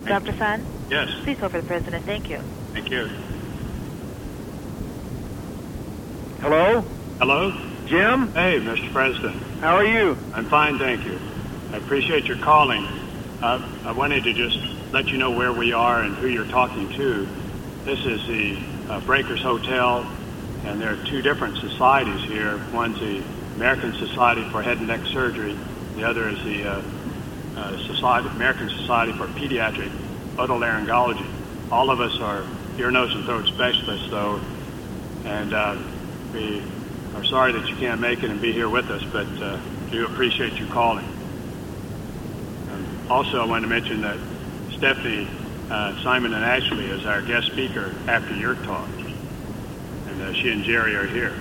Dr. Sun? Yes. Please hold for the President. Thank you. Thank you. Hello? Hello? Jim? Hey, Mr. President. How are you? I'm fine, thank you. I appreciate your calling. I wanted to just let you know where we are and who you're talking to. This is the Breakers Hotel, and there are two different societies here. One's the American Society for Head and Neck Surgery. The other is the American Society for Pediatric Otolaryngology. All of us are ear, nose, and throat specialists, though, and we are sorry that you can't make it and be here with us, but do appreciate you calling. Also, I want to mention that Stephanie, Simon, and Ashley is our guest speaker after your talk, and she and Jerry are here.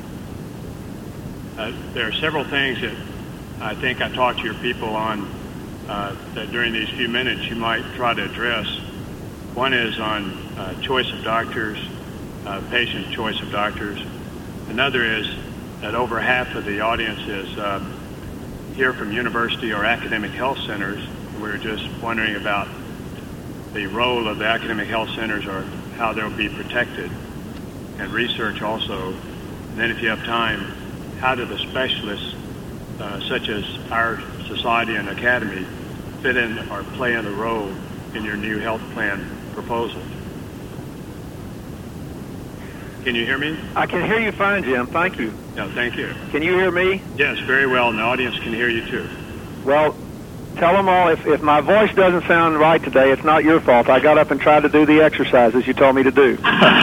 There are several things that I think I talked to your people on that during these few minutes you might try to address. One is on choice of doctors, patient choice of doctors. Another is that over half of the audience is here from university or academic health centers. We're just wondering about the role of the academic health centers or how they'll be protected, and research also. And then if you have time, how do the specialists such as our society and academy fit in or play in a role in your new health plan proposal? Can you hear me? I can hear you fine, Jim. Thank you. No, thank you. Can you hear me? Yes, very well, and the audience can hear you too. Well, tell them all, if my voice doesn't sound right today, it's not your fault. I got up and tried to do the exercises you told me to do.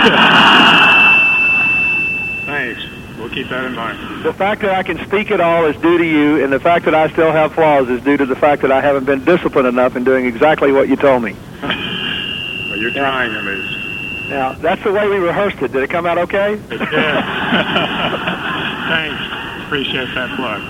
Thanks. We'll keep that in mind. The fact that I can speak at all is due to you, and the fact that I still have flaws is due to the fact that I haven't been disciplined enough in doing exactly what you told me. Well, you're trying at least. Now, that's the way we rehearsed it. Did it come out okay? It did. Thanks. Appreciate that plug.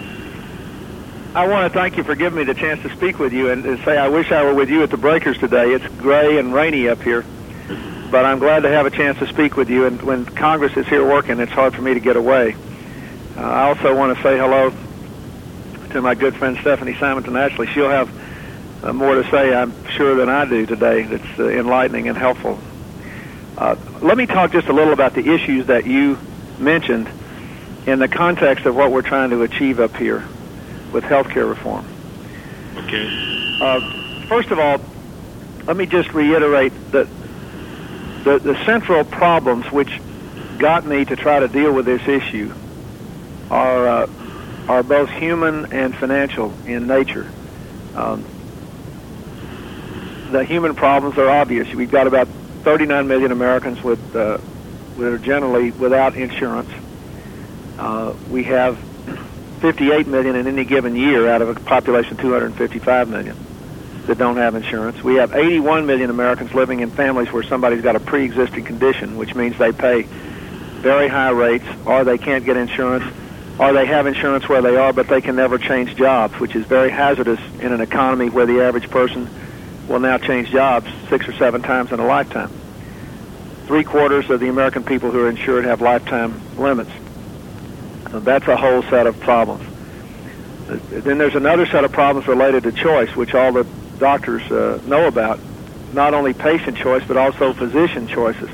I want to thank you for giving me the chance to speak with you and say I wish I were with you at the Breakers today. It's gray and rainy up here, but I'm glad to have a chance to speak with you. And when Congress is here working, it's hard for me to get away. I also want to say hello to my good friend Stephanie Simonton Ashley. She'll have more to say, I'm sure, than I do today that's enlightening and helpful. Let me talk just a little about the issues that you mentioned in the context of what we're trying to achieve up here with healthcare reform. Okay. First of all, let me just reiterate that the central problems which got me to try to deal with this issue are both human and financial in nature. The human problems are obvious. We've got about 39 million Americans that are generally without insurance. We have 58 million in any given year out of a population of 255 million that don't have insurance. We have 81 million Americans living in families where somebody's got a pre-existing condition, which means they pay very high rates, or they can't get insurance, or they have insurance where they are, but they can never change jobs, which is very hazardous in an economy where the average person will now change jobs 6 or 7 times in a lifetime. 3/4 of the American people who are insured have lifetime limits. So that's a whole set of problems. Then there's another set of problems related to choice, which all the doctors know about, not only patient choice, but also physician choices.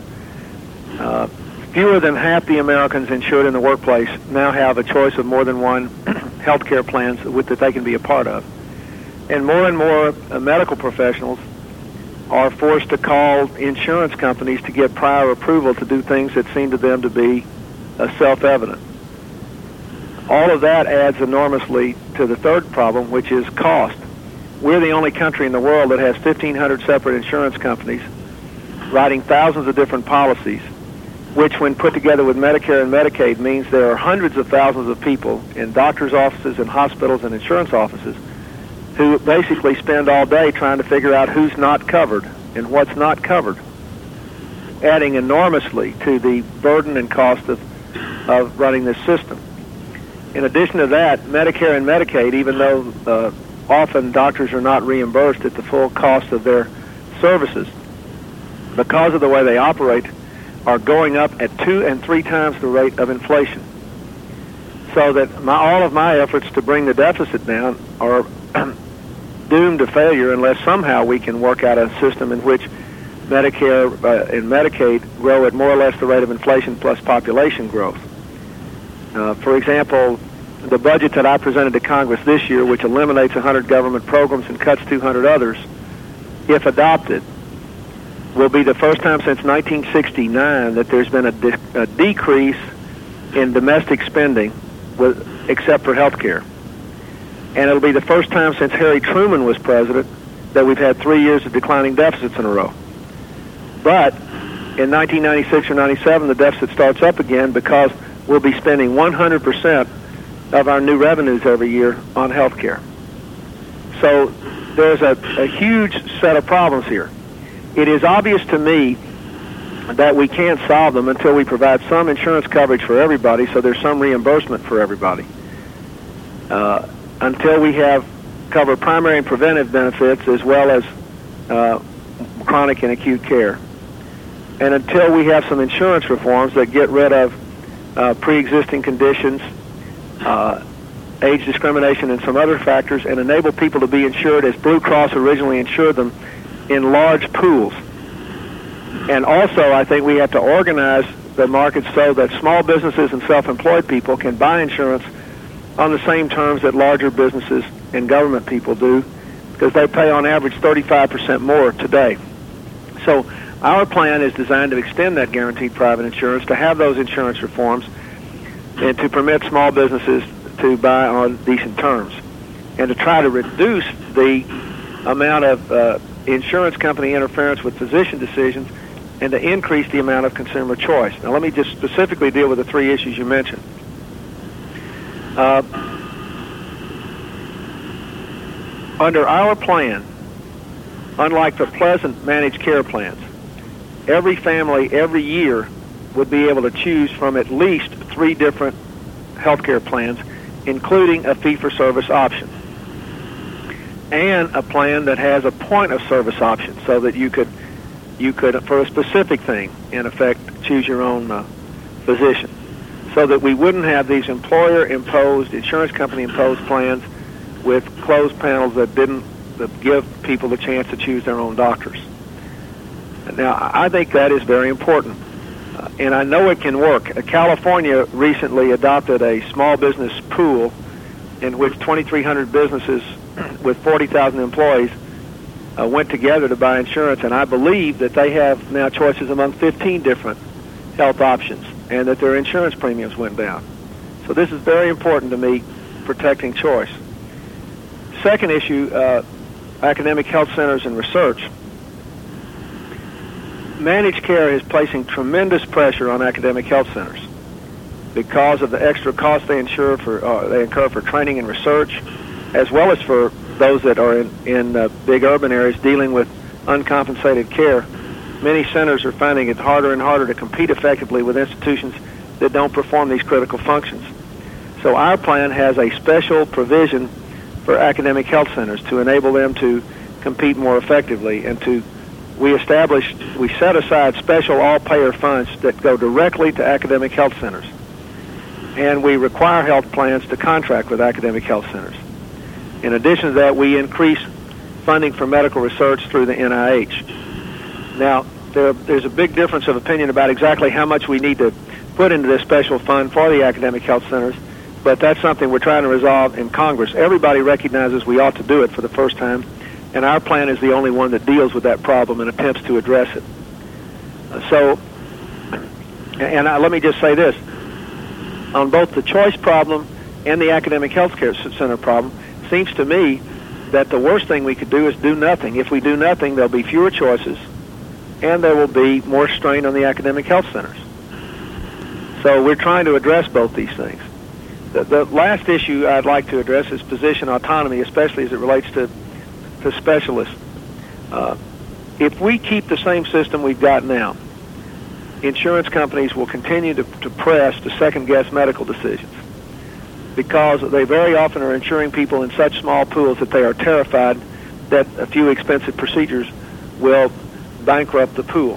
Fewer than half the Americans insured in the workplace now have a choice of more than one health care plans that they can be a part of. And more medical professionals are forced to call insurance companies to get prior approval to do things that seem to them to be self-evident. All of that adds enormously to the third problem, which is cost. We're the only country in the world that has 1,500 separate insurance companies writing thousands of different policies, which when put together with Medicare and Medicaid means there are hundreds of thousands of people in doctors' offices and hospitals and insurance offices who basically spend all day trying to figure out who's not covered and what's not covered, adding enormously to the burden and cost of running this system. In addition to that, Medicare and Medicaid, even though often doctors are not reimbursed at the full cost of their services, because of the way they operate, are going up at 2 and 3 times the rate of inflation. So that all of my efforts to bring the deficit down are doomed to failure unless somehow we can work out a system in which Medicare and Medicaid grow at more or less the rate of inflation plus population growth. For example, the budget that I presented to Congress this year, which eliminates 100 government programs and cuts 200 others, if adopted, will be the first time since 1969 that there's been a decrease in domestic spending, except for health care. And it'll be the first time since Harry Truman was president that we've had 3 years of declining deficits in a row. But in 1996 or 97, the deficit starts up again because we'll be spending 100% of our new revenues every year on health care. So there's a huge set of problems here. It is obvious to me that we can't solve them until we provide some insurance coverage for everybody, so there's some reimbursement for everybody. Until we cover primary and preventive benefits as well as chronic and acute care. And until we have some insurance reforms that get rid of pre-existing conditions, age discrimination, and some other factors, and enable people to be insured as Blue Cross originally insured them in large pools. And also, I think we have to organize the market so that small businesses and self-employed people can buy insurance on the same terms that larger businesses and government people do, because they pay on average 35% more today. So our plan is designed to extend that guaranteed private insurance, to have those insurance reforms, and to permit small businesses to buy on decent terms, and to try to reduce the amount of insurance company interference with physician decisions, and to increase the amount of consumer choice. Now, let me just specifically deal with the three issues you mentioned. Under our plan, unlike the Pleasant managed care plans, every family every year would be able to choose from at least 3 different health care plans, including a fee-for-service option, and a plan that has a point-of-service option, so that you could, for a specific thing, in effect, choose your own physician, so that we wouldn't have these employer-imposed, insurance company-imposed plans with closed panels that give people the chance to choose their own doctors. Now, I think that is very important, and I know it can work. California recently adopted a small business pool in which 2,300 businesses with 40,000 employees went together to buy insurance, and I believe that they have now choices among 15 different health options, and that their insurance premiums went down. So this is very important to me, protecting choice. Second issue, academic health centers and research. Managed care is placing tremendous pressure on academic health centers because of the extra costs they incur for training and research, as well as for those that are in big urban areas dealing with uncompensated care. Many centers are finding it harder and harder to compete effectively with institutions that don't perform these critical functions. So our plan has a special provision for academic health centers to enable them to compete more effectively, and we set aside special all-payer funds that go directly to academic health centers, and we require health plans to contract with academic health centers. In addition to that, we increase funding for medical research through the NIH. Now, there's a big difference of opinion about exactly how much we need to put into this special fund for the academic health centers, but that's something we're trying to resolve in Congress. Everybody recognizes we ought to do it for the first time, and our plan is the only one that deals with that problem and attempts to address it. Let me just say this. On both the choice problem and the academic health care center problem, it seems to me that the worst thing we could do is do nothing. If we do nothing, there'll be fewer choices, and there will be more strain on the academic health centers. So we're trying to address both these things. The last issue I'd like to address is physician autonomy, especially as it relates to specialists. If we keep the same system we've got now, insurance companies will continue to press to second-guess medical decisions, because they very often are insuring people in such small pools that they are terrified that a few expensive procedures will bankrupt the pool.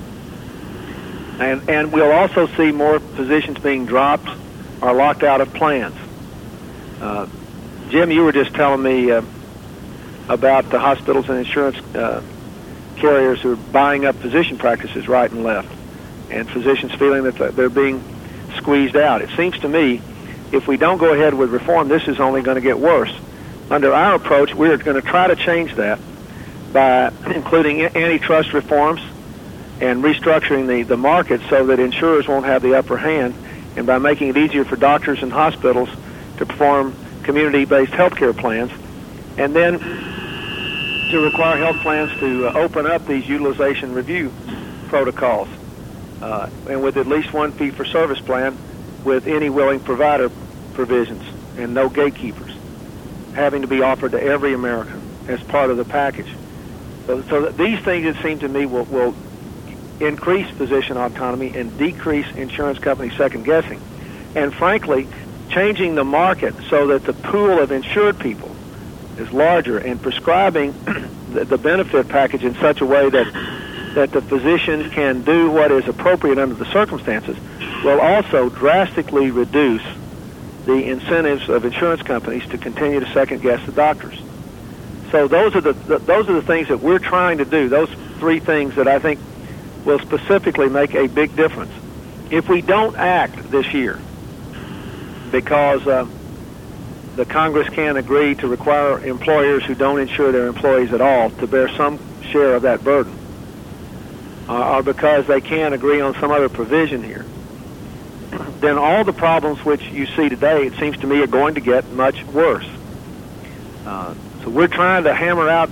And we'll also see more physicians being dropped or locked out of plans. Jim, you were just telling me about the hospitals and insurance carriers who are buying up physician practices right and left, and physicians feeling that they're being squeezed out. It seems to me if we don't go ahead with reform, this is only going to get worse. Under our approach, we're going to try to change that by including antitrust reforms and restructuring the market so that insurers won't have the upper hand, and by making it easier for doctors and hospitals to perform community-based health care plans, and then to require health plans to open up these utilization review protocols, and with at least one fee-for-service plan with any willing provider provisions and no gatekeepers, having to be offered to every American as part of the package. So these things, it seems to me, will increase physician autonomy and decrease insurance company second-guessing. And frankly, changing the market so that the pool of insured people is larger and prescribing the benefit package in such a way that the physician can do what is appropriate under the circumstances will also drastically reduce the incentives of insurance companies to continue to second-guess the doctors. So those are the things that we're trying to do, those three things that I think will specifically make a big difference. If we don't act this year because the Congress can't agree to require employers who don't insure their employees at all to bear some share of that burden, or because they can't agree on some other provision here, then all the problems which you see today, it seems to me, are going to get much worse. So we're trying to hammer out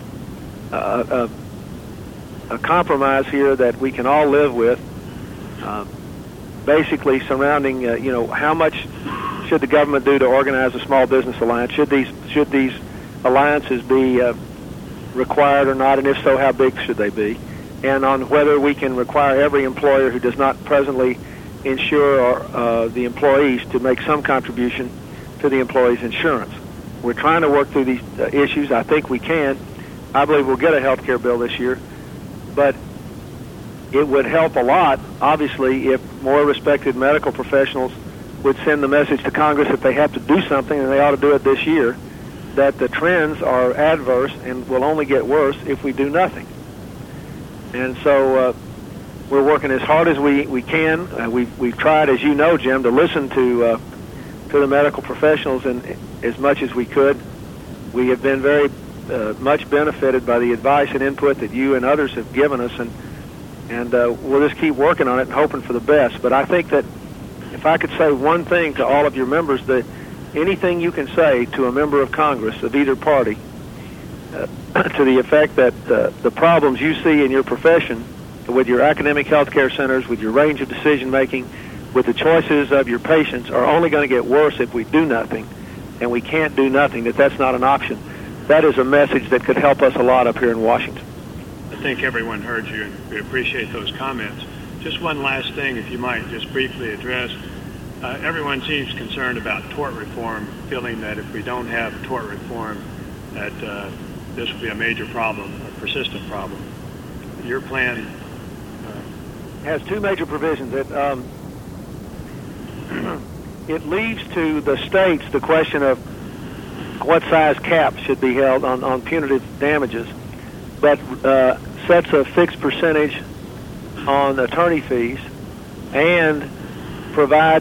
a compromise here that we can all live with, basically surrounding, how much should the government do to organize a small business alliance? Should these alliances be required or not, and if so, how big should they be? And on whether we can require every employer who does not presently insure the employees to make some contribution to the employees' insurance. We're trying to work through these issues. I think we can. I believe we'll get a health care bill this year, but it would help a lot, obviously, if more respected medical professionals would send the message to Congress that they have to do something, and they ought to do it this year, that the trends are adverse and will only get worse if we do nothing. And so we're working as hard as we can. We've tried, as you know, Jim, to listen to the medical professionals as much as we could. We have been very much benefited by the advice and input that you and others have given us, and we'll just keep working on it and hoping for the best. But I think that if I could say one thing to all of your members, that anything you can say to a member of Congress of either party to the effect that the problems you see in your profession with your academic health care centers, with your range of decision-making, with the choices of your patients are only going to get worse if we do nothing, and we can't do nothing, that's not an option. That is a message that could help us a lot up here in Washington. I think everyone heard you, and we appreciate those comments. Just one last thing, if you might just briefly address. Everyone seems concerned about tort reform, feeling that if we don't have tort reform, that this will be a major problem, a persistent problem. Your plan has two major provisions. It leaves to the states the question of what size cap should be held on punitive damages, but sets a fixed percentage on attorney fees and provides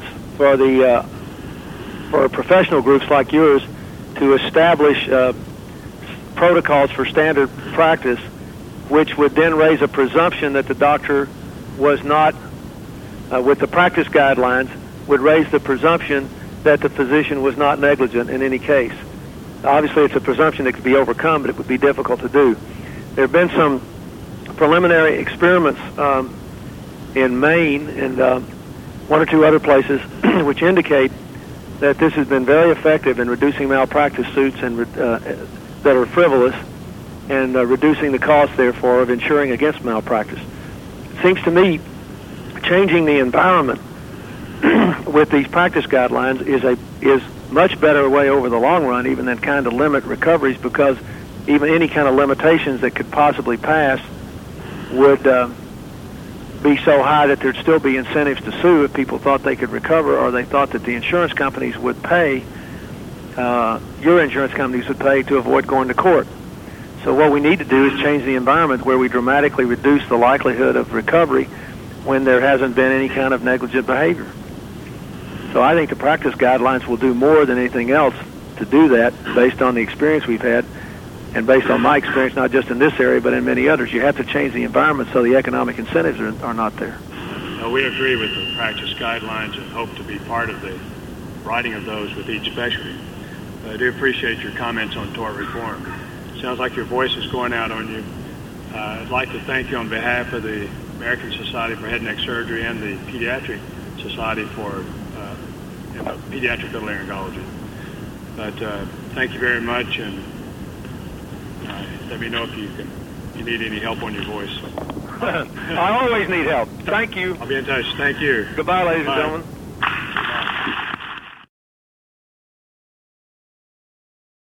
for professional groups like yours to establish protocols for standard practice, which would then raise a presumption that the doctor was not, with the practice guidelines, would raise the presumption that the physician was not negligent in any case. Obviously, it's a presumption that could be overcome, but it would be difficult to do. There have been some preliminary experiments in Maine and one or two other places which indicate that this has been very effective in reducing malpractice suits and that are frivolous, and reducing the cost, therefore, of insuring against malpractice. It seems to me changing the environment with these practice guidelines is much better way over the long run, even than kind of limit recoveries, because even any kind of limitations that could possibly pass would be so high that there'd still be incentives to sue if people thought they could recover, or they thought that the insurance companies would pay your insurance companies would pay to avoid going to court. So what we need to do is change the environment where we dramatically reduce the likelihood of recovery when there hasn't been any kind of negligent behavior. So I think the practice guidelines will do more than anything else to do that based on the experience we've had and based on my experience, not just in this area but in many others. You have to change the environment so the economic incentives are not there. We agree with the practice guidelines and hope to be part of the writing of those with each specialty. I do appreciate your comments on tort reform. Sounds like your voice is going out on you. I'd like to thank you on behalf of the American Society for Head and Neck Surgery and the Pediatric Society for Pediatric Otolaryngology. But thank you very much, and let me know if you need any help on your voice. I always need help. Thank you. I'll be in touch. Thank you. Goodbye, ladies and Bye. gentlemen.